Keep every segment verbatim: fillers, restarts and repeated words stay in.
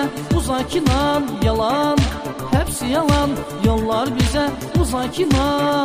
bize uzak inan. Yalan, hepsi yalan, yollar bize uzak inan.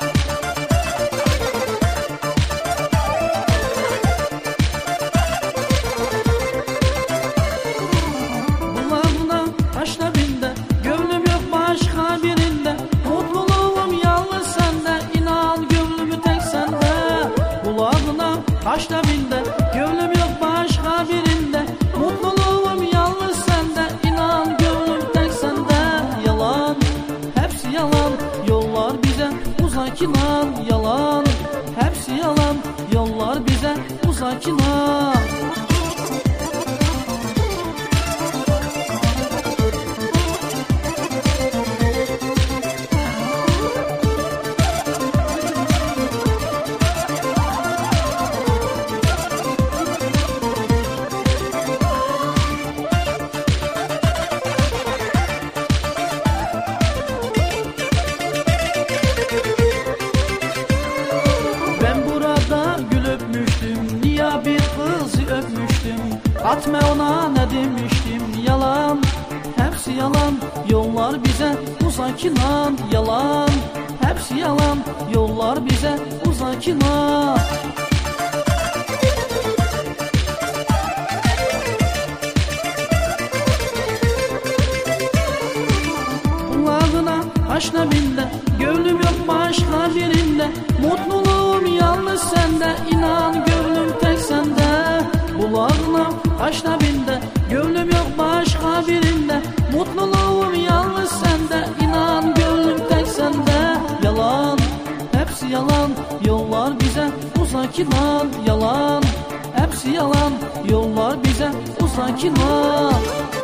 Bunlarına taşla binde, gönlüm yok başka birinde. Mutluluğum yalnız sende, inan gönlümü tek sende. Kulağına taşla binde, gönlüm yok başka birinde. Mutluluğum yalnız sende, inan gönlüm tek sende. Yalan, hepsi yalan, yollar bize uzak inan. Yalan, hepsi yalan, yollar bize uzak inan. Bir kızı öpmüştüm, atma ona ne demiştim. Yalan, hepsi yalan, yollar bize uzak inan. Yalan, hepsi yalan, yollar bize uzak inan. Kulağına taşla binde, gönlüm yok başka birinde. Mutluluğum yalnız sende, inan gönlüm tek sende. Kulağına taşla binde, gönlüm yok başka birinde. Mutluluğum yalnız sende, inan gönlüm tek sende. Yalan, hepsi yalan, yollar bize uzak inan. Yalan, hepsi yalan, yollar bize uzak inan.